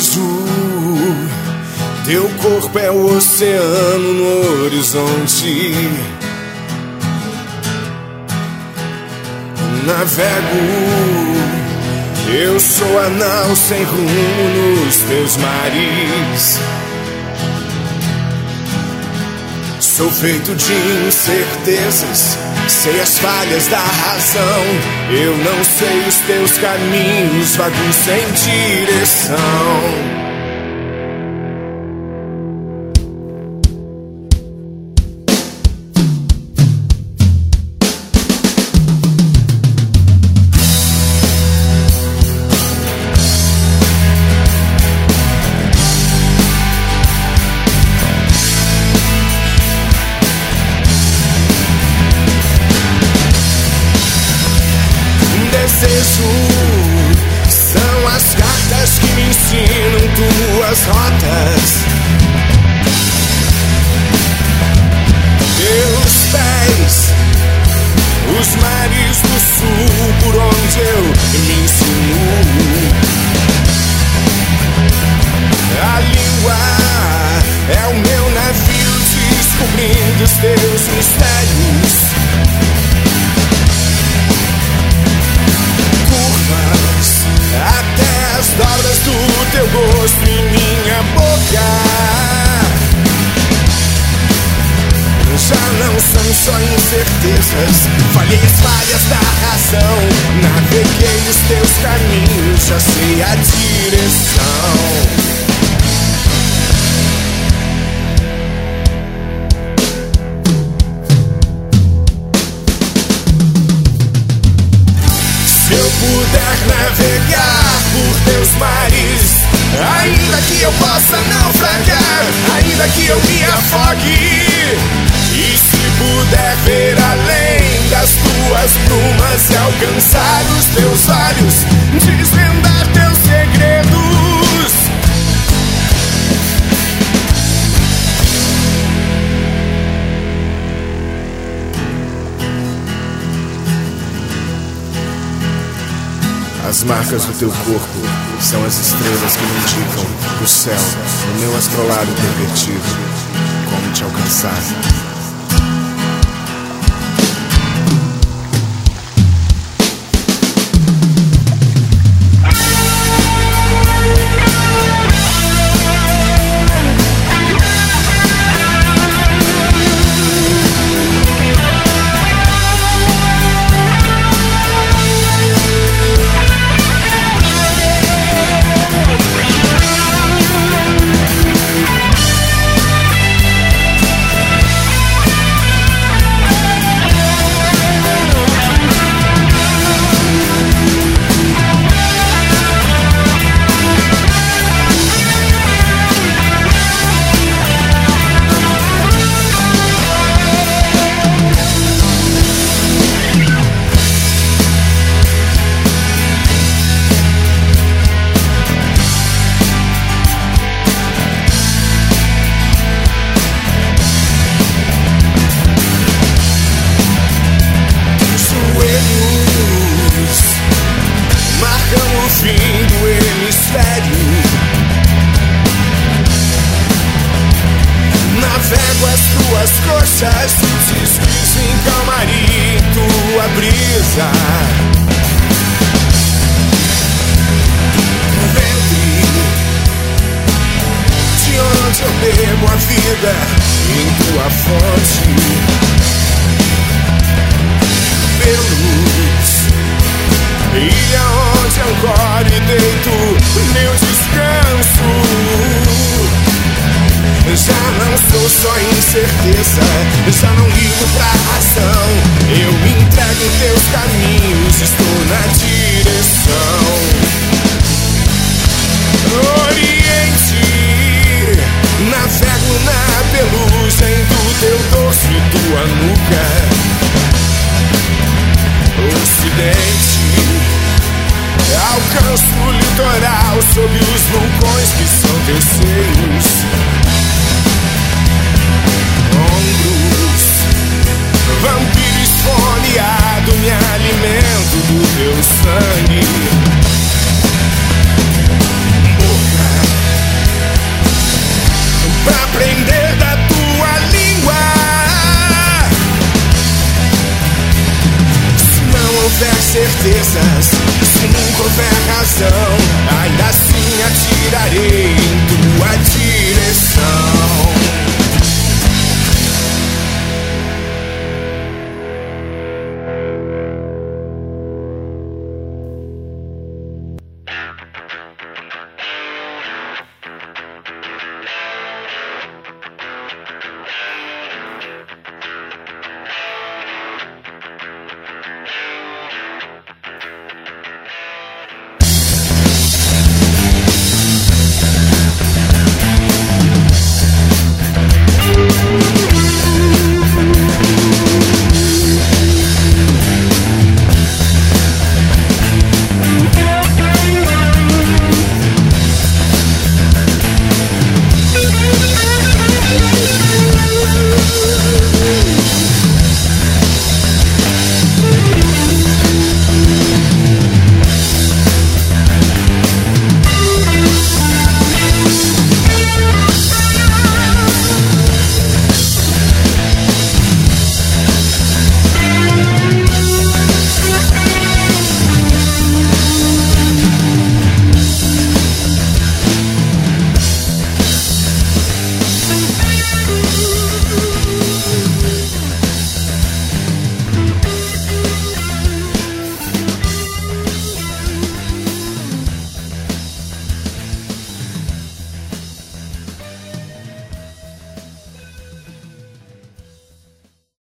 desejo. Teu corpo é o oceano no horizonte. Navego, eu sou a nau sem rumo nos teus mares. Sou feito de incertezas, sei as falhas da razão. Eu não sei os teus caminhos, vago sem direção. São as cartas que me ensinam tuas rotas. Teus pés, os mares do sul por onde eu me insinuo. A língua é o meu navio descobrindo os teus mistérios. Até as dobras do teu rosto em minha boca. Já não são só incertezas, falhei as falhas da razão. Naveguei os teus caminhos, já sei a direção. Se eu puder navegar por teus mares, ainda que eu possa naufragar, ainda que eu me afogue. E se puder ver além das tuas brumas e alcançar os teus olhos, desvendar teus segredos. As marcas do teu corpo são as estrelas que me indicam o céu, o meu astrolado pervertido, como te alcançar. Navego as tuas coxas, deslizo em calmaria em tua brisa. Ventre, de onde eu bebo a vida, em tua fonte. Pelos, ilha onde ancoro e deito meu descanso. Já não sou só incerteza, já não ligo pra razão. Eu me entrego em teus caminhos, estou na direção. Oriente, navego na pelugem do teu dorso e tua nuca. Ocidente, alcanço o litoral sob os vulcões que são teus seios. Ombros, vampiro esfoliado, me alimento do teu sangue. Boca, defesas. Se nunca houver razão, ainda assim atirarei em tua direção.